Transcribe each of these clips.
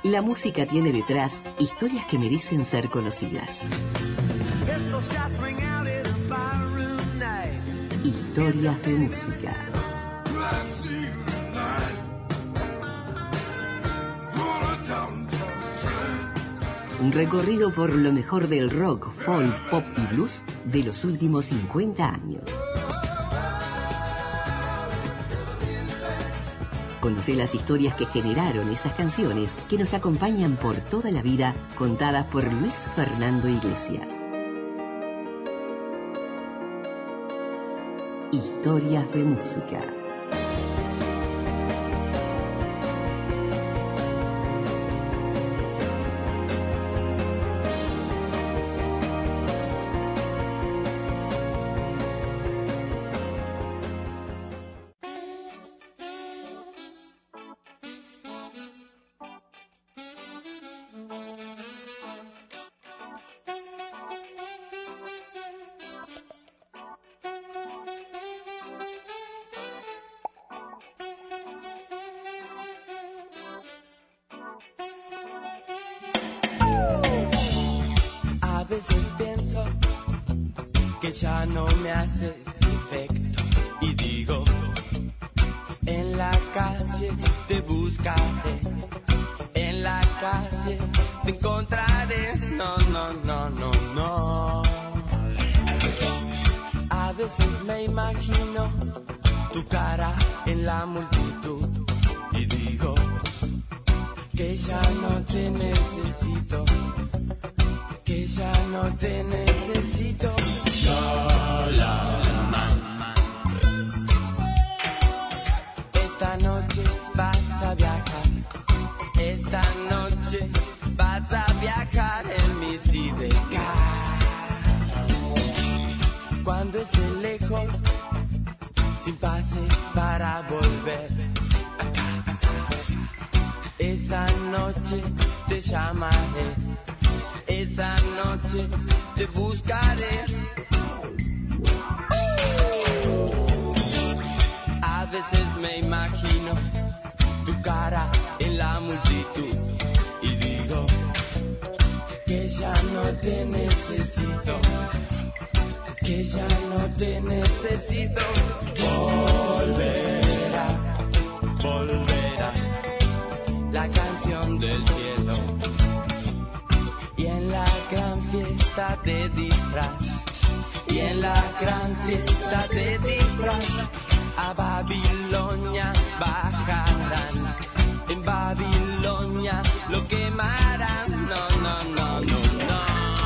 La música tiene detrás historias que merecen ser conocidas. Historias de música. Un recorrido por lo mejor del rock, folk, pop y blues de los últimos 50 años. Conoce las historias que generaron esas canciones que nos acompañan por toda la vida, contadas por Luis Fernando Iglesias. Historias de música. Ya no me haces efecto y digo, en la calle te buscaré, en la calle te encontraré, no, no, no, no, no. A veces me imagino tu cara en la multitud y digo, que ya no te necesito, que ya no te necesito. Esta noche vas a viajar, esta noche vas a viajar en mi sidecar. Cuando esté lejos, sin pase para volver, esa noche te llamaré, esa noche te buscaré. A veces me imagino tu cara en la multitud y digo que ya no te necesito, que ya no te necesito. Volverá, volverá la canción del cielo y en la gran fiesta de disfraz, y en la gran fiesta de disfraz a Babilonia bajarán, en Babilonia lo quemarán, no, no, no, no, no.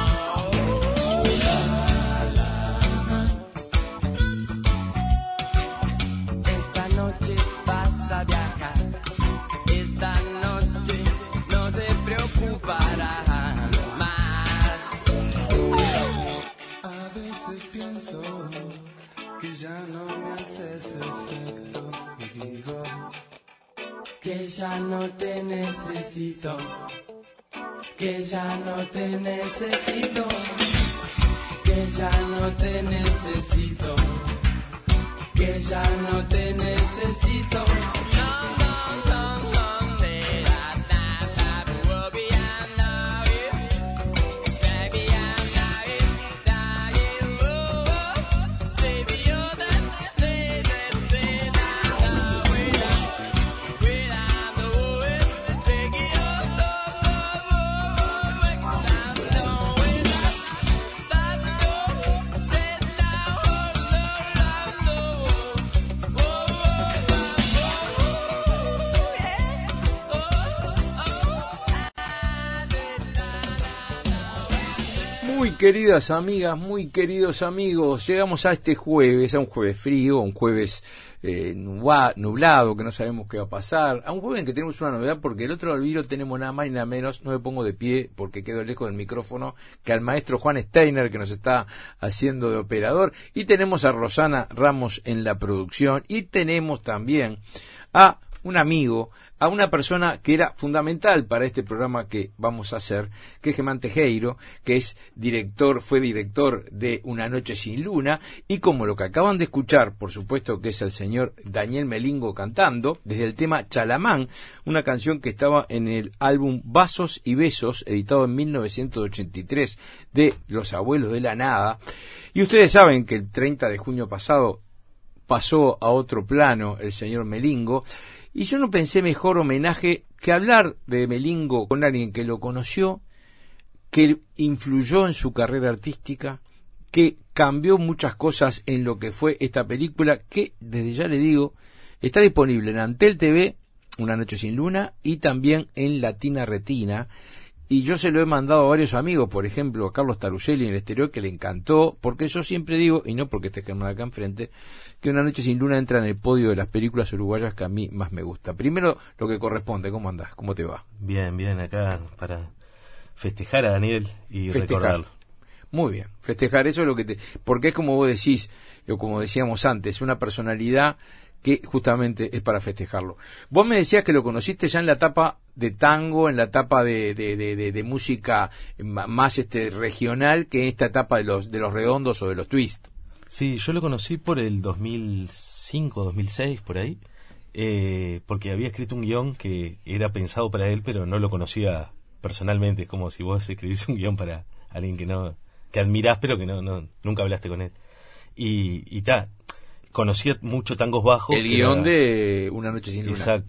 Esta noche vas a viajar, esta noche no te preocuparás más. A veces pienso que ya no me haces efecto y digo que ya no te necesito, que ya no te necesito, que ya no te necesito, que ya no te necesito. Muy queridas amigas, muy queridos amigos, llegamos a este jueves, a un jueves frío, un jueves nublado, que no sabemos qué va a pasar, a un jueves en que tenemos una novedad, porque el otro albiro tenemos nada más y nada menos, no me pongo de pie porque quedo lejos del micrófono, que al maestro Juan Steiner, que nos está haciendo de operador, y tenemos a Rosana Ramos en la producción, y tenemos también a un amigo, a una persona que era fundamental para este programa que vamos a hacer, que es Germán Tejero, que es fue director de Una Noche Sin Luna, y como lo que acaban de escuchar, por supuesto que es el señor Daniel Melingo cantando, desde el tema Chalamán, una canción que estaba en el álbum Vasos y Besos, editado en 1983, de Los Abuelos de la Nada. Y ustedes saben que el 30 de junio pasado pasó a otro plano el señor Melingo, y yo no pensé mejor homenaje que hablar de Melingo con alguien que lo conoció, que influyó en su carrera artística, que cambió muchas cosas en lo que fue esta película, que desde ya le digo, está disponible en Antel TV, Una Noche Sin Luna, y también en Latina Retina. Y yo se lo he mandado a varios amigos, por ejemplo a Carlos Taruselli en el exterior, que le encantó, porque yo siempre digo, y no porque esté Germán acá enfrente, que Una Noche Sin Luna entra en el podio de las películas uruguayas que a mí más me gusta. Primero, lo que corresponde, ¿cómo andás? ¿Cómo te va? Bien, bien, acá para festejar a Daniel y recordarlo. Muy bien, festejar, eso es lo que porque es como vos decís, o como decíamos antes, una personalidad que justamente es para festejarlo. Vos me decías que lo conociste ya en la etapa de tango, en la etapa de música más regional, que en esta etapa de los redondos o de los twist. Sí, yo lo conocí por el 2005, 2006, por ahí, porque había escrito un guión que era pensado para él, pero no lo conocía personalmente. Es como si vos escribís un guión para alguien que admirás, pero que nunca hablaste con él. Y conocía mucho tangos bajos. El guión de Una Noche Sin Luna. Exacto.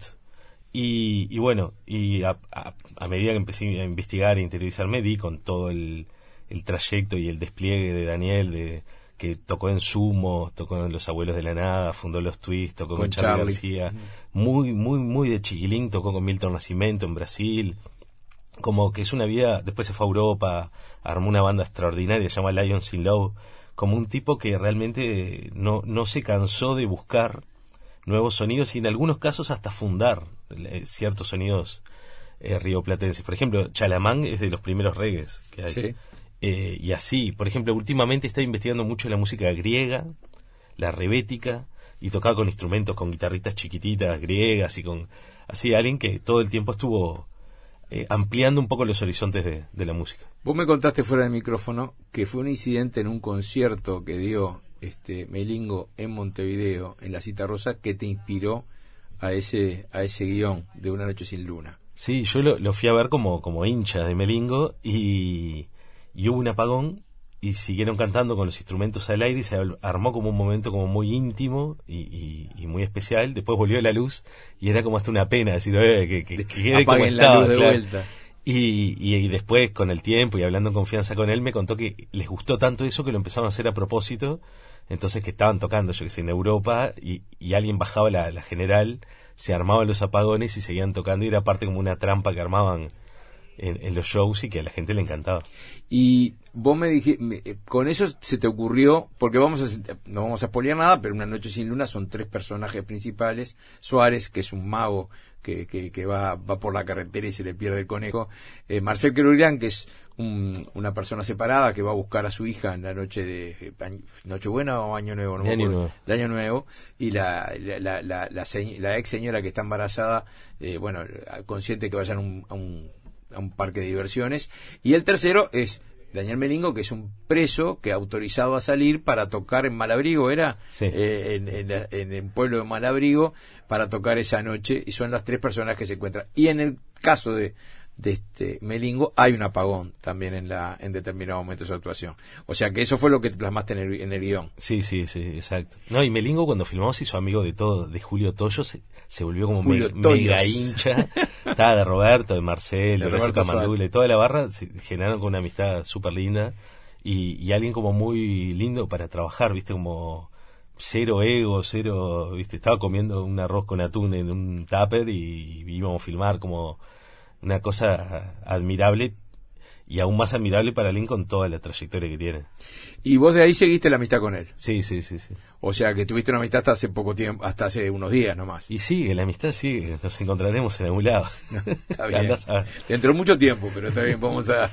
Y bueno, y a medida que empecé a investigar e interiorizarme, di con todo el trayecto y el despliegue de Daniel, que tocó en Sumo, tocó en Los Abuelos de la Nada, fundó Los Twist, tocó con Charly García, muy, muy, muy de chiquilín, tocó con Milton Nascimento en Brasil, como que es una vida. Después se fue a Europa, armó una banda extraordinaria, se llama Lions in Love, como un tipo que realmente no se cansó de buscar nuevos sonidos y en algunos casos hasta fundar ciertos sonidos rioplatenses. Por ejemplo, Chalamán es de los primeros reggaes que hay. Sí. Y así, por ejemplo, últimamente está investigando mucho la música griega, la rebética, y tocaba con instrumentos, con guitarritas chiquititas griegas y con así alguien que todo el tiempo estuvo ampliando un poco los horizontes de la música. Vos me contaste fuera del micrófono que fue un incidente en un concierto que dio Melingo en Montevideo, en la Cita Rosa, que te inspiró a ese guión de Una Noche Sin Luna. Sí, yo lo fui a ver como hincha de Melingo y hubo un apagón y siguieron cantando con los instrumentos al aire y se armó como un momento como muy íntimo y muy especial. Después volvió la luz y era como hasta una pena decir que quede como apaguen estaba, la luz de claro. vuelta. Y después, con el tiempo y hablando en confianza con él, me contó que les gustó tanto eso que lo empezaron a hacer a propósito. Entonces, que estaban tocando, yo que sé, en Europa y alguien bajaba la general, se armaban los apagones y seguían tocando, y era parte como una trampa que armaban en los shows y que a la gente le encantaba. Y vos me dijiste, con eso se te ocurrió, porque no vamos a spoilear nada, pero Una Noche Sin Luna son 3 personajes principales: Suárez, que es un mago que va por la carretera y se le pierde el conejo; Marcel Querurian, que es una persona separada que va a buscar a su hija en la noche de Nochebuena o Año Nuevo, de Año Nuevo, y la ex señora que está embarazada, consciente que vayan a un parque de diversiones. Y el tercero es Daniel Melingo, que es un preso que autorizado a salir para tocar en Malabrigo, sí. En el pueblo de Malabrigo, para tocar esa noche, y son las 3 personas que se encuentran. Y en el caso de Melingo hay un apagón también en determinado momento de su actuación. O sea que eso fue lo que plasmaste en el guión. Sí, exacto. No, y Melingo, cuando filmamos, hizo amigo de Julio Toyo, se volvió como Julio mega hincha. Estaba de Roberto, de Marcel, de Roberto Camandula, y toda la barra se generaron con una amistad súper linda y alguien como muy lindo para trabajar, viste, como cero ego, viste, estaba comiendo un arroz con atún en un tupper y íbamos a filmar, como una cosa admirable, y aún más admirable para alguien con toda la trayectoria que tiene. Y vos de ahí seguiste la amistad con él. Sí. O sea que tuviste una amistad hasta hace poco tiempo, hasta hace unos días nomás. Y sigue, la amistad sigue, nos encontraremos en algún lado. Está bien. Dentro de mucho tiempo, pero está bien, vamos a...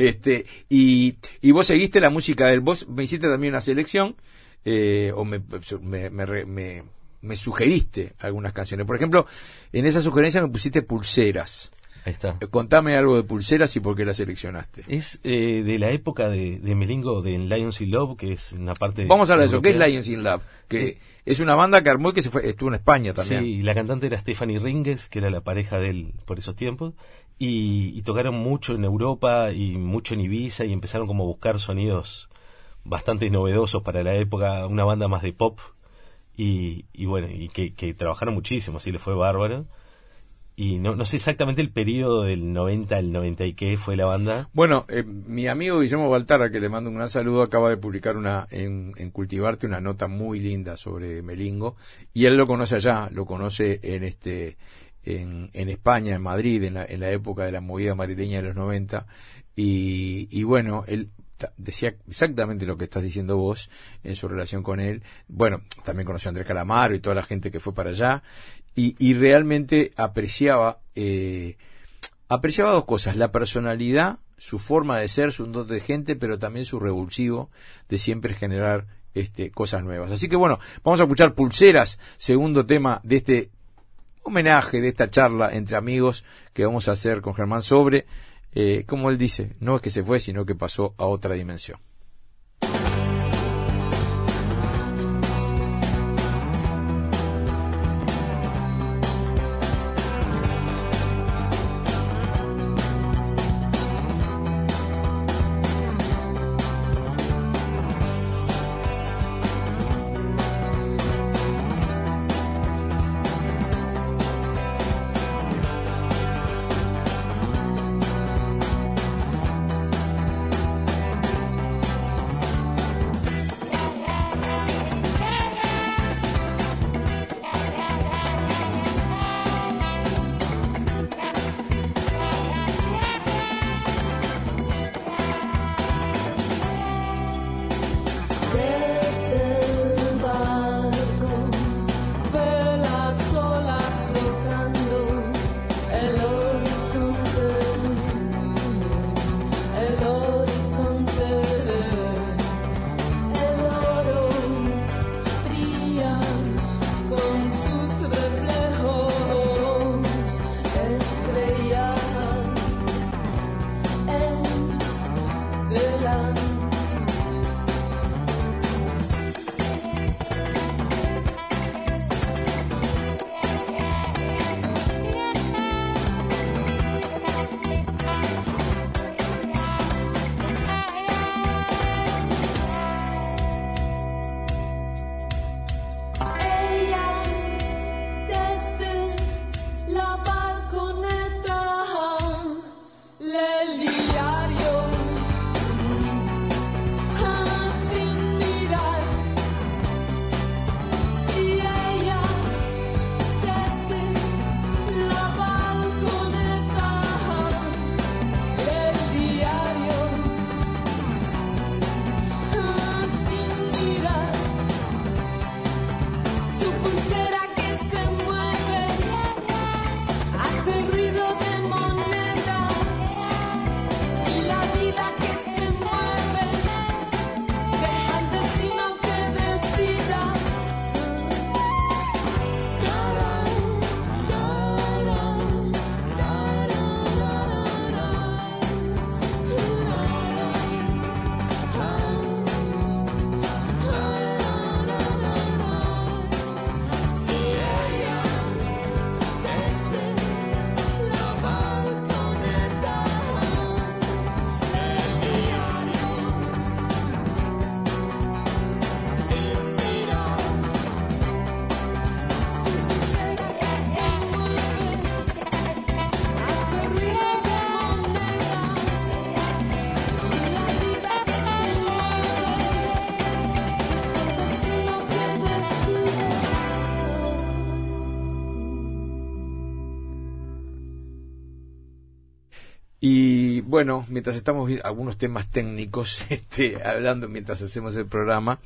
Y vos seguiste la música del... Vos me hiciste también una selección, o me me sugeriste algunas canciones. Por ejemplo, en esa sugerencia me pusiste Pulseras. Ahí está. Contame algo de Pulseras y por qué la seleccionaste. Es de la época de Melingo, de Lions in Love, que es una parte... Vamos a hablar de eso. ¿Qué es europea. Lions in Love? Que es una banda que armó y que estuvo en España también. Sí, la cantante era Stephanie Ringes, que era la pareja de él por esos tiempos, y tocaron mucho en Europa y mucho en Ibiza, y empezaron como a buscar sonidos bastante novedosos para la época, una banda más de pop, y bueno, y que trabajaron muchísimo, así le fue bárbaro. Y no sé exactamente el periodo del 90 al 90 y qué fue la banda. Bueno, mi amigo Guillermo Baltara, que le mando un gran saludo, acaba de publicar en Cultivarte una nota muy linda sobre Melingo, y él lo conoce allá, lo conoce en España, en Madrid, en la época de la movida madrileña de los 90, y bueno, él decía exactamente lo que estás diciendo vos en su relación con él. Bueno, también conoció a Andrés Calamaro y toda la gente que fue para allá, y realmente apreciaba dos cosas: la personalidad, su forma de ser, su don de gente, pero también su revulsivo de siempre generar cosas nuevas. Así que bueno, vamos a escuchar Pulseras, segundo tema de este homenaje, de esta charla entre amigos que vamos a hacer con Germán sobre, como él dice, no es que se fue, sino que pasó a otra dimensión. Y bueno, mientras estamos algunos temas técnicos hablando mientras hacemos el programa,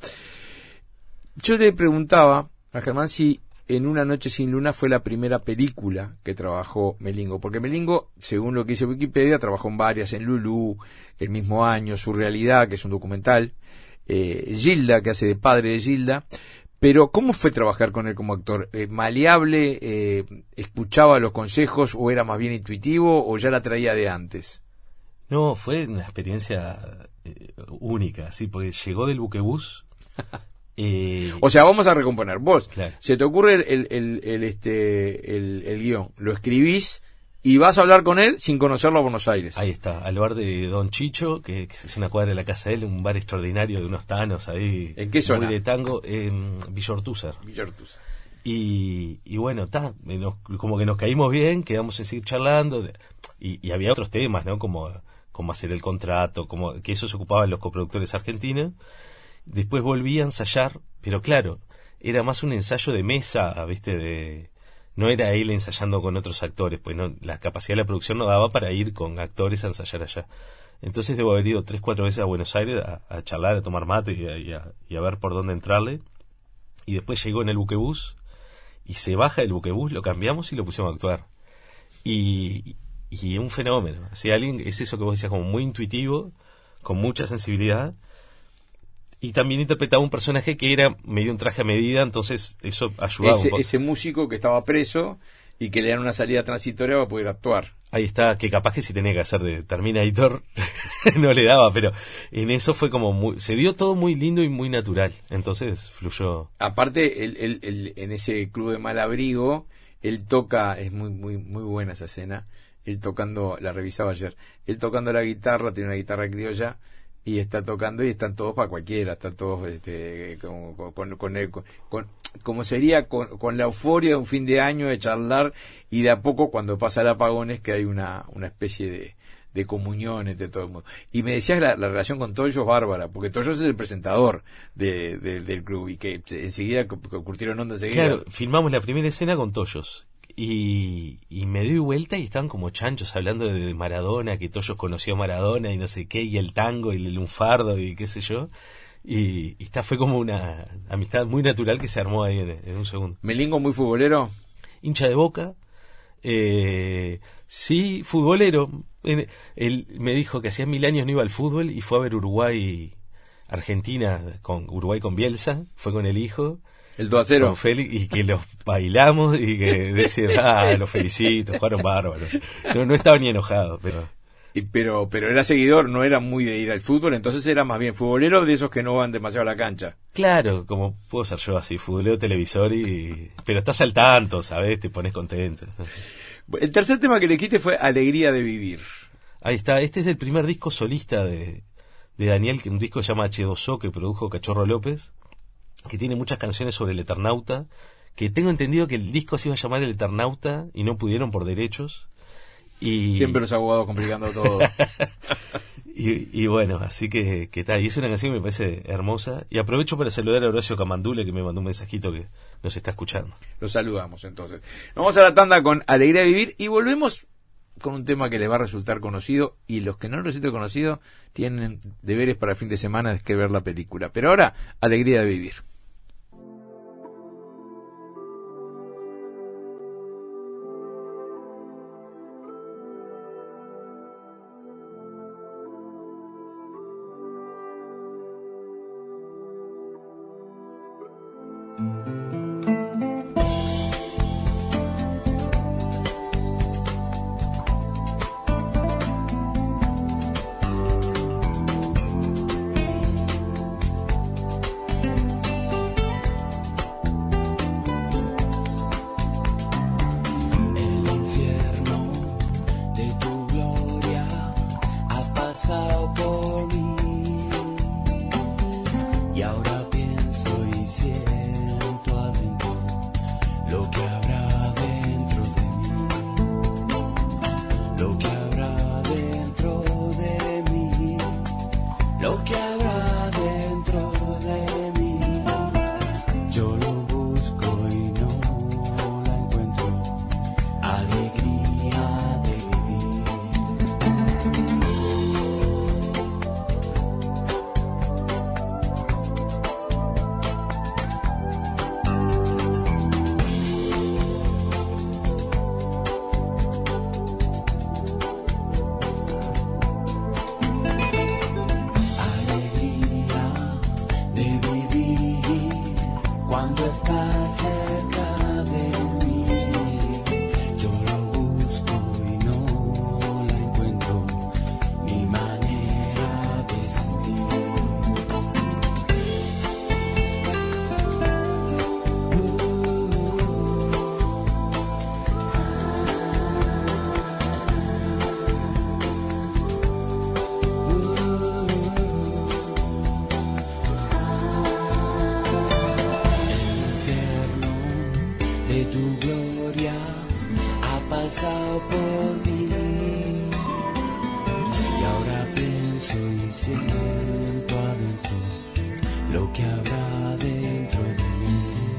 yo le preguntaba a Germán si En una noche sin luna fue la primera película que trabajó Melingo, porque Melingo, según lo que dice Wikipedia, trabajó en varias, en Lulú, el mismo año, Su realidad, que es un documental, Gilda, que hace de padre de Gilda, Pero, ¿cómo fue trabajar con él como actor? ¿Maleable? ¿Escuchaba los consejos o era más bien intuitivo o ya la traía de antes? No, fue una experiencia única, sí, porque llegó del buquebús. O sea, vamos a recomponer. Vos, Claro. se te ocurre el guión, lo escribís y vas a hablar con él sin conocerlo a Buenos Aires. Ahí está, al bar de Don Chicho, que es una cuadra de la casa de él, un bar extraordinario de unos tanos ahí. ¿En qué zona? Muy de tango, en Villa Ortúzar. Villartusa. Y bueno, como que nos caímos bien, quedamos en seguir charlando, y había otros temas, ¿no? Como hacer el contrato, que eso se ocupaban los coproductores argentinos. Después volví a ensayar, pero claro, era más un ensayo de mesa, ¿viste? No era él ensayando con otros actores, pues no, la capacidad de la producción no daba para ir con actores a ensayar allá. Entonces debo haber ido 3-4 veces a Buenos Aires a charlar, a tomar mate y a ver por dónde entrarle. Y después llegó en el buquebús, y se baja del buquebús, lo cambiamos y lo pusimos a actuar. Y un fenómeno. Si alguien, es eso que vos decías, como muy intuitivo, con mucha sensibilidad, y también interpretaba un personaje que era medio un traje a medida, entonces eso ayudaba un poco. Ese músico que estaba preso y que le dan una salida transitoria para poder actuar. Ahí está, que capaz que si tenía que hacer de Terminator no le daba, pero en eso fue como se dio todo muy lindo y muy natural, entonces fluyó. Aparte, él en ese club de Malabrigo, él toca, es muy muy muy buena esa escena, él tocando, la revisaba ayer, él tocando la guitarra, tiene una guitarra criolla, y está tocando y están todos para cualquiera, están todos como sería con la euforia de un fin de año de charlar, y de a poco cuando pasa el apagón es que hay una especie de comunión entre todo el mundo. Y me decías la relación con Toyo es bárbara, porque Toyo es el presentador del club y que enseguida curtieron onda enseguida. Claro, filmamos la primera escena con Toyos. Y me doy vuelta y estaban como chanchos hablando de Maradona, que Toyos conoció a Maradona y no sé qué, y el tango y el lunfardo y qué sé yo. Y fue como una amistad muy natural que se armó ahí en un segundo. ¿Melingo muy futbolero? Hincha de Boca. Sí, futbolero. Él me dijo que hacía 1000 años no iba al fútbol y fue a ver Argentina, Uruguay con Bielsa, fue con el hijo. El 2-0. Con Félix, y que los bailamos y que decía, los felicito, jugaron bárbaros. No estaba ni enojado, pero... Pero era seguidor, no era muy de ir al fútbol, entonces era más bien futbolero de esos que no van demasiado a la cancha. Claro, como puedo ser yo así, futbolero televisor, pero estás al tanto, ¿sabes? Te pones contento. El tercer tema que le quité fue Alegría de Vivir. Ahí está, este es del primer disco solista de Daniel, que un disco que se llama H2O, que produjo Cachorro López, que tiene muchas canciones sobre el Eternauta, que tengo entendido que el disco se iba a llamar El Eternauta y no pudieron por derechos. Siempre los abogados complicando todo. y bueno, así que tal, y es una canción que me parece hermosa, y aprovecho para saludar a Horacio Camandule, que me mandó un mensajito que nos está escuchando. Lo saludamos entonces. Vamos a la tanda con Alegría de Vivir y volvemos con un tema que les va a resultar conocido, y los que no les resulte conocido tienen deberes para el fin de semana que ver la película. Pero ahora, Alegría de Vivir. de tu gloria ha pasado por mí. Y ahora pienso y siento adentro lo que habrá dentro de mí.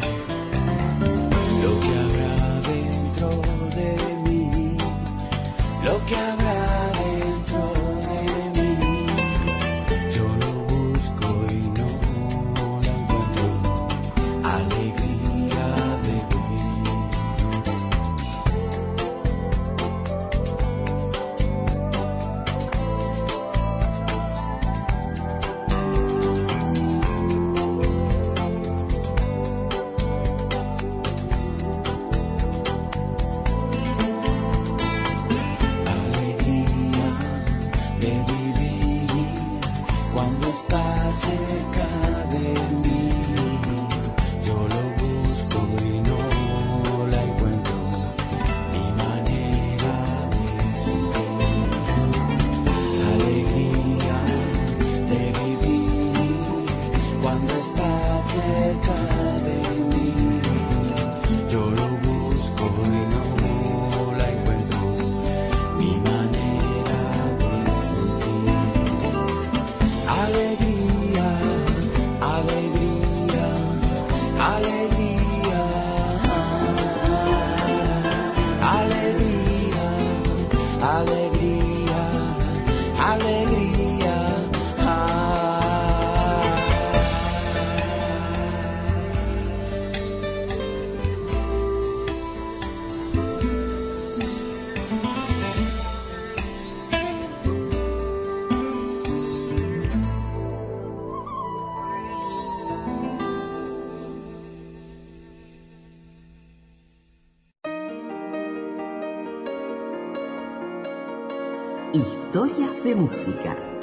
Lo que habrá dentro de mí. Lo que habrá dentro de mí. Yo lo busco y no lo encuentro. Alegría de cerca de mí, yo lo busco y no la encuentro, mi manera de sentir, alegría de vivir, cuando estás cerca de mí, yo lo busco y no la encuentro, mi manera de sentir, alegría. Alegría, alegría, alegría, alegría, alegría. Historias de música.